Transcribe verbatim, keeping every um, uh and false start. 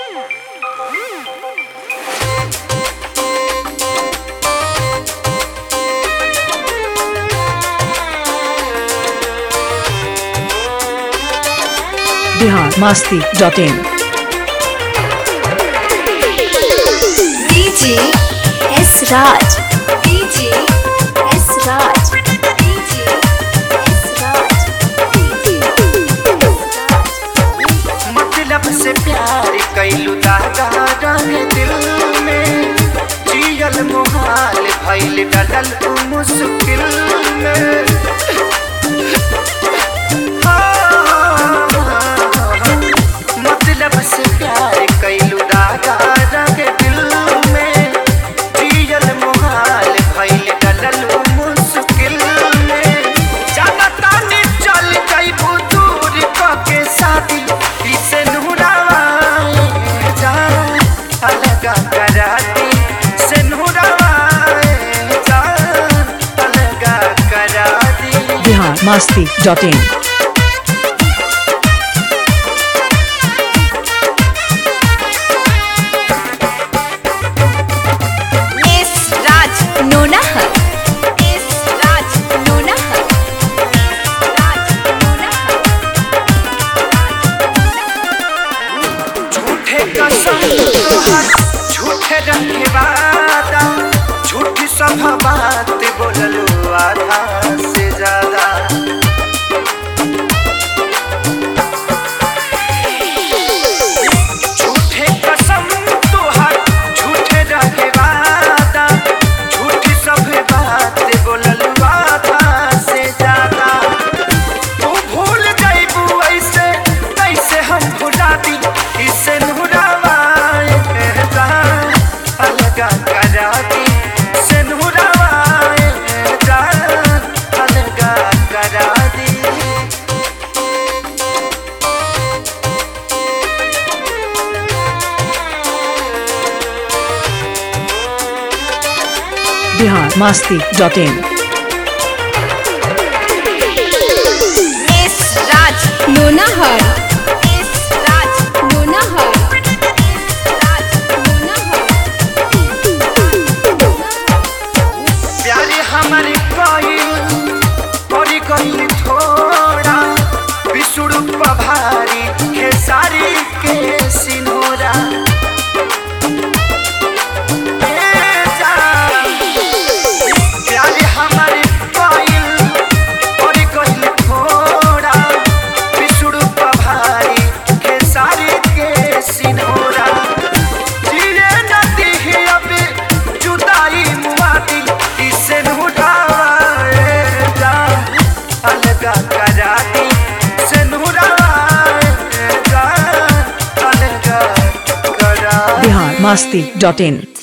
Bihar Masti dot in. DJ S Raj, DJ S Raj, DJ S Raj, DJ मतलब से प्यार कैलू दागा रंग दिल में, जियल मुहाल भइल डलल मुश्किल में। मतलब से प्यार कैलू दागा रंग दिल में, जियल मुहाल भइल डलल मुश्किल में। जानता नहीं चल जइबू दूर के शादी से नूरावा जा अलगा कराती से नूरावा जा अलगा कराती। Bihar Masti dot in. झूठे रखे वादा, झूठी सब बात बोललो आधा से ज्यादा। झूठे कसम तोहार, झूठे रखे वादा, झूठी सब बात बोललो आधा से ज्यादा। तू भूल जाइबू ऐसे कैसे हम भुला दी इसे नूरावा अलगा कराती से नूरावा अलगा कराती। Bihar Masti dot in. S Raj Lonahar, S Raj Lonahar, S Raj Lonahar. प्यारे हमारे कइल बड़ी कइल थोड़ा, विष्णु पभारी खेसारी के सिनोरा। प्यारे हमारे कइल बड़ी कइल थोड़ा, विष्णु पभारी खेसारी के सिनोरा। जिए नदी ही अब जुदाई मुआदी इसे नूरावा जा अलगा कराती से नूरावा जा अलगा कराती। बिहार मस्ती डॉट इन।